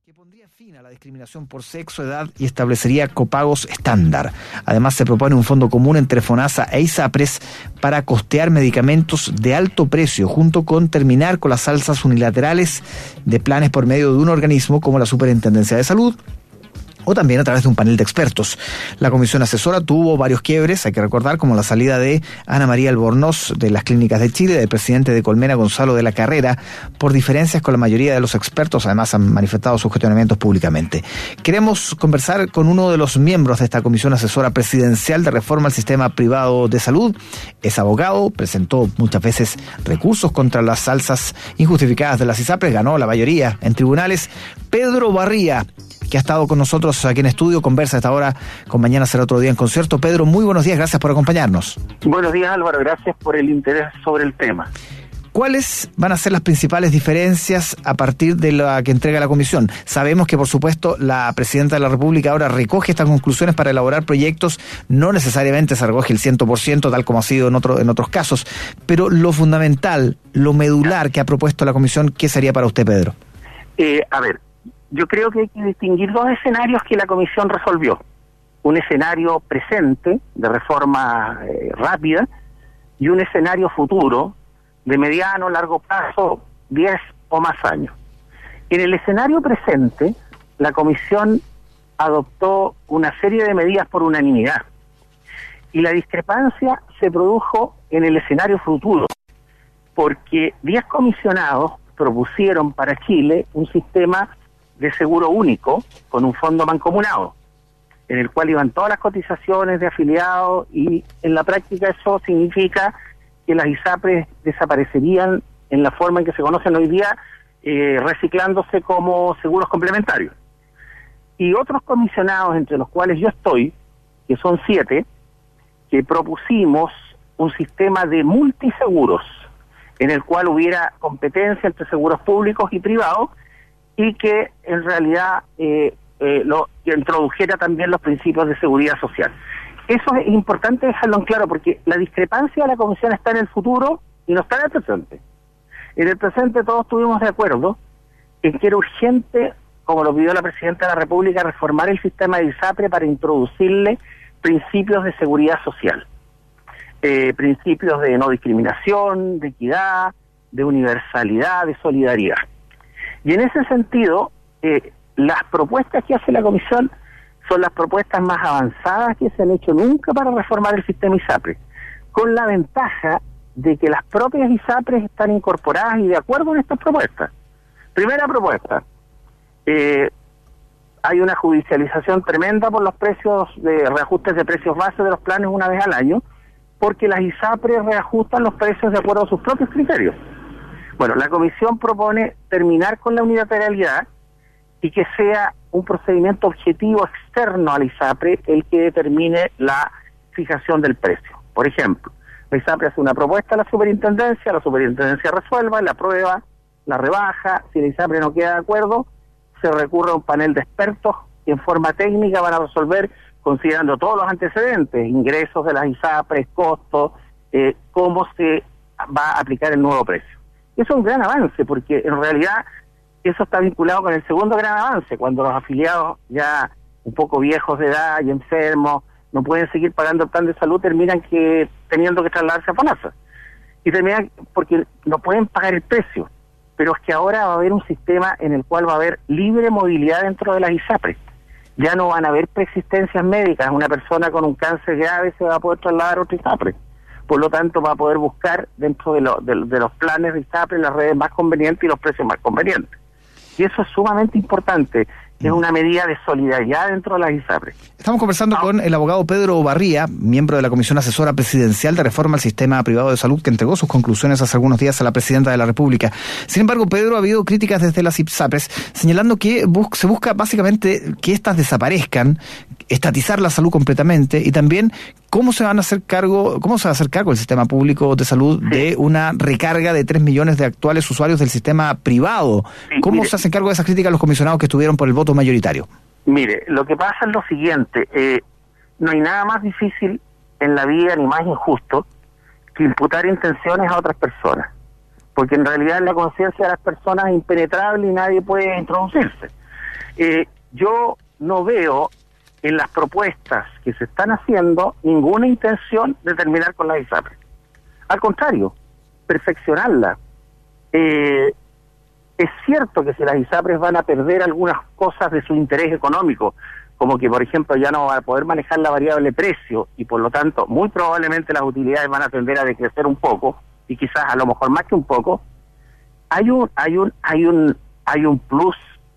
que pondría fin a la discriminación por sexo, edad y establecería copagos estándar. Además, se propone un fondo común entre FONASA e ISAPRES para costear medicamentos de alto precio, junto con terminar con las alzas unilaterales de planes por medio de un organismo como la Superintendencia de Salud, o también a través de un panel de expertos. La comisión asesora tuvo varios quiebres, hay que recordar, como la salida de Ana María Albornoz de las Clínicas de Chile, del presidente de Colmena, Gonzalo de la Carrera, por diferencias con la mayoría de los expertos. Además, han manifestado sus cuestionamientos públicamente. Queremos conversar con uno de los miembros de esta comisión asesora presidencial de reforma al sistema privado de salud. Es abogado, presentó muchas veces recursos contra las alzas injustificadas de las ISAPRES, ganó la mayoría en tribunales. Pedro Barría, que ha estado con nosotros aquí en estudio, conversa esta hora con Mañana Será Otro Día en Concierto. Pedro, muy buenos días, gracias por acompañarnos. Buenos días, Álvaro, gracias por el interés sobre el tema. ¿Cuáles van a ser las principales diferencias a partir de la que entrega la comisión? Sabemos que, por supuesto, la Presidenta de la República ahora recoge estas conclusiones para elaborar proyectos, no necesariamente se recoge el 100%, tal como ha sido en otros casos, pero lo fundamental, lo medular que ha propuesto la comisión, ¿qué sería para usted, Pedro? Yo creo que hay que distinguir dos escenarios que la comisión resolvió. Un escenario presente, de reforma rápida, y un escenario futuro, de mediano, largo plazo, 10 o más años. En el escenario presente, la comisión adoptó una serie de medidas por unanimidad. Y la discrepancia se produjo en el escenario futuro, porque 10 comisionados propusieron para Chile un sistema de seguro único con un fondo mancomunado, en el cual iban todas las cotizaciones de afiliados, y en la práctica eso significa que las ISAPRES desaparecerían en la forma en que se conocen hoy día, reciclándose como seguros complementarios. Y otros comisionados, entre los cuales yo estoy, que son 7, que propusimos un sistema de multiseguros, en el cual hubiera competencia entre seguros públicos y privados, y que en realidad lo introdujera también los principios de seguridad social. Eso es importante dejarlo en claro, porque la discrepancia de la comisión está en el futuro y no está en el presente. En el presente todos estuvimos de acuerdo en que era urgente, como lo pidió la Presidenta de la República, reformar el sistema de ISAPRE para introducirle principios de seguridad social, principios de no discriminación, de equidad, de universalidad, de solidaridad. Y en ese sentido, las propuestas que hace la comisión son las propuestas más avanzadas que se han hecho nunca para reformar el sistema ISAPRE, con la ventaja de que las propias ISAPRES están incorporadas y de acuerdo en estas propuestas. Primera propuesta, hay una judicialización tremenda por los precios de reajustes de precios base de los planes una vez al año, porque las ISAPRES reajustan los precios de acuerdo a sus propios criterios. Bueno, la comisión propone terminar con la unilateralidad y que sea un procedimiento objetivo externo al ISAPRE el que determine la fijación del precio. Por ejemplo, la ISAPRE hace una propuesta a la superintendencia resuelva, la aprueba, la rebaja. Si la ISAPRE no queda de acuerdo, se recurre a un panel de expertos que en forma técnica van a resolver, considerando todos los antecedentes, ingresos de las ISAPRES, costos, cómo se va a aplicar el nuevo precio. Eso es un gran avance, porque en realidad eso está vinculado con el segundo gran avance, cuando los afiliados ya un poco viejos de edad y enfermos no pueden seguir pagando el plan de salud, terminan teniendo que trasladarse a FONASA. Y terminan porque no pueden pagar el precio. Pero es que ahora va a haber un sistema en el cual va a haber libre movilidad dentro de las ISAPRES. Ya no van a haber preexistencias médicas. Una persona con un cáncer grave se va a poder trasladar a otra ISAPRE. Por lo tanto, va a poder buscar dentro de los planes de ISAPRE las redes más convenientes y los precios más convenientes. Y eso es sumamente importante. Es una medida de solidaridad dentro de las ISAPRES. Estamos conversando con el abogado Pedro Barría, miembro de la Comisión Asesora Presidencial de Reforma al Sistema Privado de Salud, que entregó sus conclusiones hace algunos días a la Presidenta de la República. Sin embargo, Pedro, ha habido críticas desde las ISAPRES señalando que se busca básicamente que éstas desaparezcan, estatizar la salud completamente, y también cómo se va a hacer cargo el sistema público de salud de una recarga de 3 millones de actuales usuarios del sistema privado. ¿Cómo se hacen cargo de esas críticas los comisionados que estuvieron por el voto mayoritario? Mire, lo que pasa es lo siguiente, no hay nada más difícil en la vida ni más injusto que imputar intenciones a otras personas, porque en realidad la conciencia de las personas es impenetrable y nadie puede introducirse. yo no veo en las propuestas que se están haciendo ninguna intención de terminar con las ISAPRES. Al contrario, perfeccionarlas. Es cierto que si las ISAPRES van a perder algunas cosas de su interés económico, como que, por ejemplo, ya no van a poder manejar la variable precio y, por lo tanto, muy probablemente las utilidades van a tender a decrecer un poco, y quizás a lo mejor más que un poco, hay un plus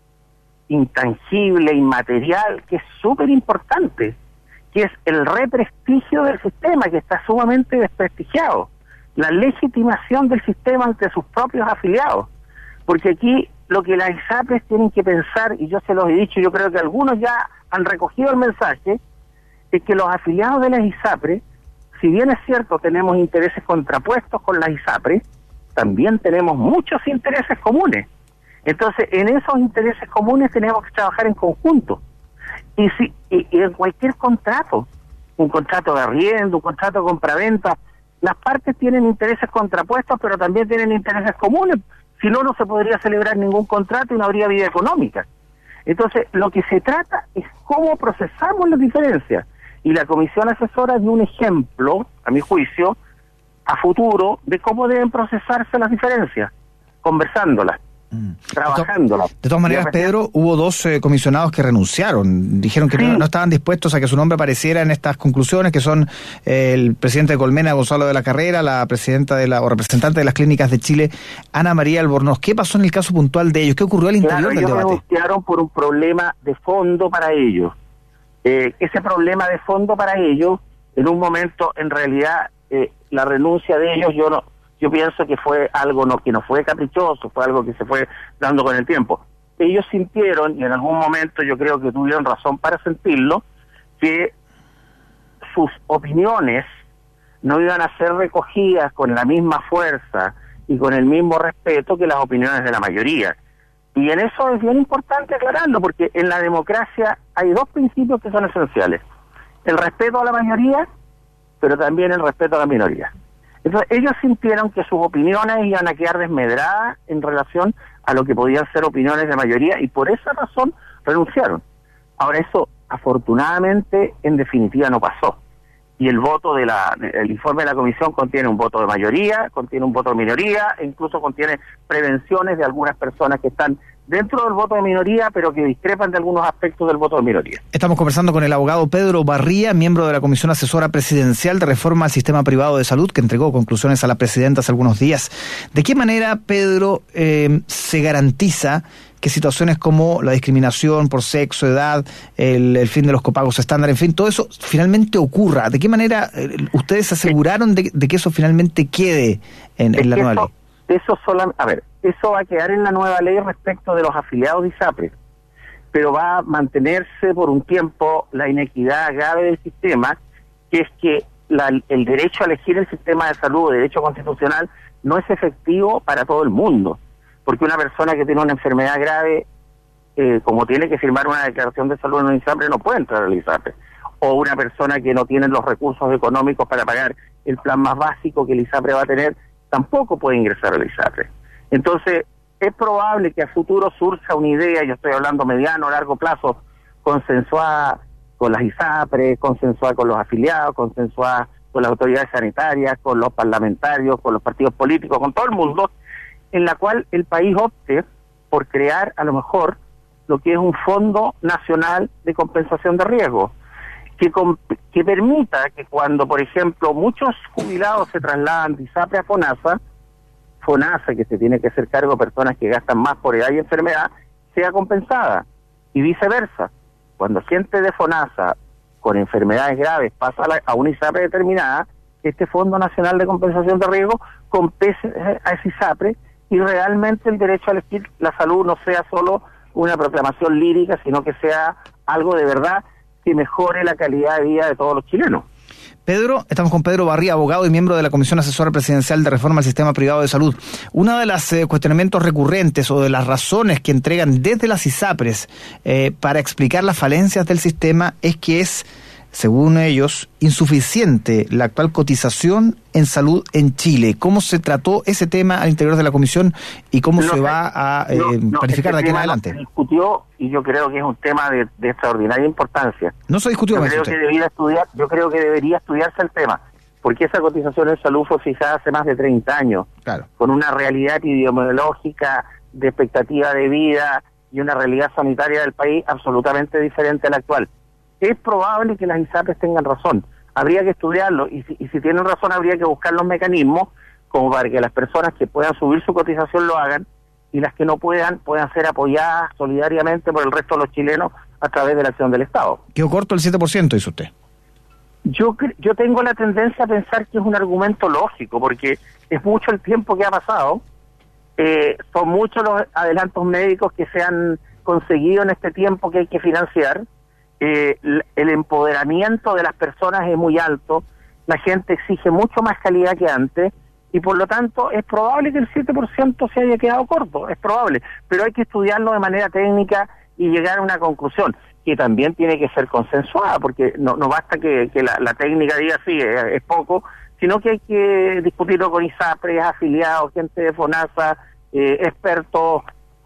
intangible, inmaterial, que es súper importante, que es el represtigio del sistema, que está sumamente desprestigiado, la legitimación del sistema ante sus propios afiliados. Porque aquí lo que las ISAPRES tienen que pensar, y yo se los he dicho, yo creo que algunos ya han recogido el mensaje, es que los afiliados de las ISAPRES, si bien es cierto tenemos intereses contrapuestos con las ISAPRES, también tenemos muchos intereses comunes. Entonces, en esos intereses comunes tenemos que trabajar en conjunto. Y en cualquier contrato, un contrato de arriendo, un contrato de compraventa, las partes tienen intereses contrapuestos, pero también tienen intereses comunes. Si no, no se podría celebrar ningún contrato y no habría vida económica. Entonces, lo que se trata es cómo procesamos las diferencias. Y la comisión asesora dio un ejemplo, a mi juicio, a futuro, de cómo deben procesarse las diferencias, conversándolas, trabajándolas. De todas maneras, Pedro, hubo 2 comisionados que renunciaron. Dijeron que no estaban dispuestos a que su nombre apareciera en estas conclusiones, que son el presidente de Colmena, Gonzalo de la Carrera, la presidenta o representante de las clínicas de Chile, Ana María Albornoz. ¿Qué pasó en el caso puntual de ellos? ¿Qué ocurrió al interior del debate? Ellos renunciaron por un problema de fondo para ellos. Ese problema de fondo para ellos, en un momento, en realidad, la renuncia de ellos, yo pienso que fue algo que no fue caprichoso, fue algo que se fue dando con el tiempo. Ellos sintieron, y en algún momento yo creo que tuvieron razón para sentirlo, que sus opiniones no iban a ser recogidas con la misma fuerza y con el mismo respeto que las opiniones de la mayoría. Y en eso es bien importante aclararlo, porque en la democracia hay 2 principios que son esenciales: el respeto a la mayoría, pero también el respeto a la minoría. Entonces ellos sintieron que sus opiniones iban a quedar desmedradas en relación a lo que podían ser opiniones de mayoría, y por esa razón renunciaron. Ahora, eso afortunadamente en definitiva no pasó, y el voto el informe de la comisión contiene un voto de mayoría, contiene un voto de minoría, e incluso contiene prevenciones de algunas personas que están dentro del voto de minoría, pero que discrepan de algunos aspectos del voto de minoría. Estamos conversando con el abogado Pedro Barría, miembro de la Comisión Asesora Presidencial de Reforma al Sistema Privado de Salud, que entregó conclusiones a la presidenta hace algunos días. ¿De qué manera, Pedro, se garantiza que situaciones como la discriminación por sexo, edad, el fin de los copagos estándar, en fin, todo eso finalmente ocurra? ¿De qué manera ustedes se aseguraron de que eso finalmente quede en la nueva ley? Eso va a quedar en la nueva ley respecto de los afiliados de ISAPRES, pero va a mantenerse por un tiempo la inequidad grave del sistema, que es que el derecho a elegir el sistema de salud, el derecho constitucional, no es efectivo para todo el mundo, porque una persona que tiene una enfermedad grave, como tiene que firmar una declaración de salud en un ISAPRE, no puede entrar al ISAPRE, o una persona que no tiene los recursos económicos para pagar el plan más básico que el ISAPRE va a tener, tampoco puede ingresar al ISAPRE. Entonces, es probable que a futuro surja una idea, yo estoy hablando mediano o largo plazo, consensuada con las ISAPRES, consensuada con los afiliados, consensuada con las autoridades sanitarias, con los parlamentarios, con los partidos políticos, con todo el mundo, en la cual el país opte por crear a lo mejor lo que es un Fondo Nacional de Compensación de Riesgo, que permita que cuando, por ejemplo, muchos jubilados se trasladan de ISAPRE a FONASA, que se tiene que hacer cargo de personas que gastan más por edad y enfermedad, sea compensada, y viceversa. Cuando gente de FONASA con enfermedades graves pasa a una ISAPRE determinada, este Fondo Nacional de Compensación de Riesgo compense a ese ISAPRE, y realmente el derecho a elegir la salud no sea solo una proclamación lírica, sino que sea algo de verdad que mejore la calidad de vida de todos los chilenos. Pedro, estamos con Pedro Barría, abogado y miembro de la Comisión Asesora Presidencial de Reforma al Sistema Privado de Salud. Uno de los cuestionamientos recurrentes o de las razones que entregan desde las ISAPRES para explicar las falencias del sistema es que es según ellos, insuficiente la actual cotización en salud en Chile. ¿Cómo se trató ese tema al interior de la comisión y cómo se va a planificar de aquí en adelante? Se discutió y yo creo que es un tema de extraordinaria importancia. No se discutió. Yo creo que debería estudiarse el tema, porque esa cotización en salud fue fijada hace más de 30 años, claro, con una realidad epidemiológica, de expectativa de vida y una realidad sanitaria del país absolutamente diferente a la actual. Es probable que las ISAPRES tengan razón, habría que estudiarlo, y si tienen razón habría que buscar los mecanismos como para que las personas que puedan subir su cotización lo hagan, y las que no puedan ser apoyadas solidariamente por el resto de los chilenos a través de la acción del Estado. Quedó corto el 7%, dice usted. Yo tengo la tendencia a pensar que es un argumento lógico, porque es mucho el tiempo que ha pasado, son muchos los adelantos médicos que se han conseguido en este tiempo que hay que financiar, el empoderamiento de las personas es muy alto, la gente exige mucho más calidad que antes, y por lo tanto es probable que el 7% se haya quedado corto, es probable, pero hay que estudiarlo de manera técnica y llegar a una conclusión que también tiene que ser consensuada, porque no basta que la técnica diga sí, es poco, sino que hay que discutirlo con ISAPRES, afiliados, gente de FONASA, expertos,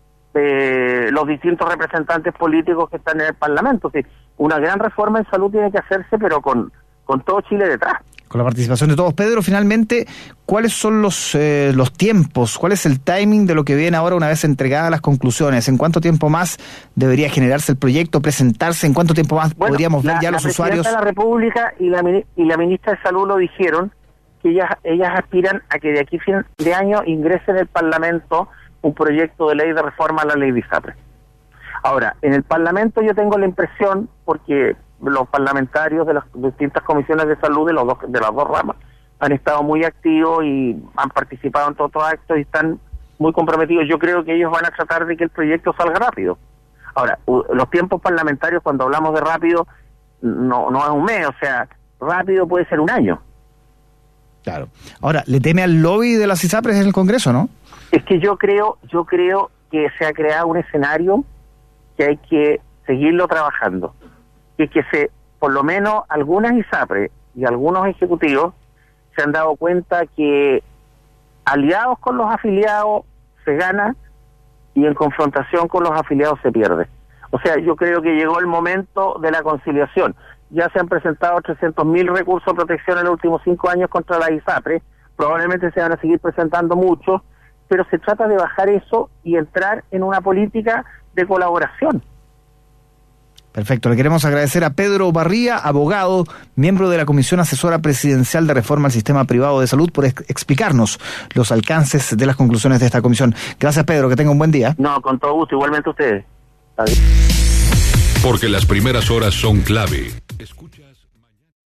los distintos representantes políticos que están en el Parlamento. Sí, una gran reforma en salud tiene que hacerse, pero con todo Chile detrás. Con la participación de todos. Pedro, finalmente, ¿cuáles son los tiempos? ¿Cuál es el timing de lo que viene ahora una vez entregadas las conclusiones? ¿En cuánto tiempo más debería generarse el proyecto, presentarse? ¿En cuánto tiempo más podríamos ver ya los usuarios? La Presidenta de la República y la Ministra de Salud lo dijeron, que ellas aspiran a que de aquí a fin de año ingrese en el Parlamento un proyecto de ley de reforma a la ley de ISAPRES. Ahora, en el Parlamento yo tengo la impresión, porque los parlamentarios de las distintas comisiones de salud de las dos ramas han estado muy activos y han participado en todos los actos y están muy comprometidos. Yo creo que ellos van a tratar de que el proyecto salga rápido. Ahora, los tiempos parlamentarios, cuando hablamos de rápido, no es un mes, o sea, rápido puede ser un año. Claro. Ahora, ¿le teme al lobby de las ISAPRES en el Congreso, no? Es que yo creo que se ha creado un escenario que hay que seguirlo trabajando. Y que por lo menos algunas ISAPRES y algunos ejecutivos se han dado cuenta que aliados con los afiliados se gana y en confrontación con los afiliados se pierde. O sea, yo creo que llegó el momento de la conciliación. Ya se han presentado 300.000 recursos de protección en los últimos 5 años contra la ISAPRES, probablemente se van a seguir presentando muchos, pero se trata de bajar eso y entrar en una política de colaboración. Perfecto, le queremos agradecer a Pedro Barría, abogado, miembro de la Comisión Asesora Presidencial de Reforma al Sistema Privado de Salud, por explicarnos los alcances de las conclusiones de esta comisión. Gracias, Pedro, que tenga un buen día. No, con todo gusto, igualmente ustedes. Porque las primeras horas son clave.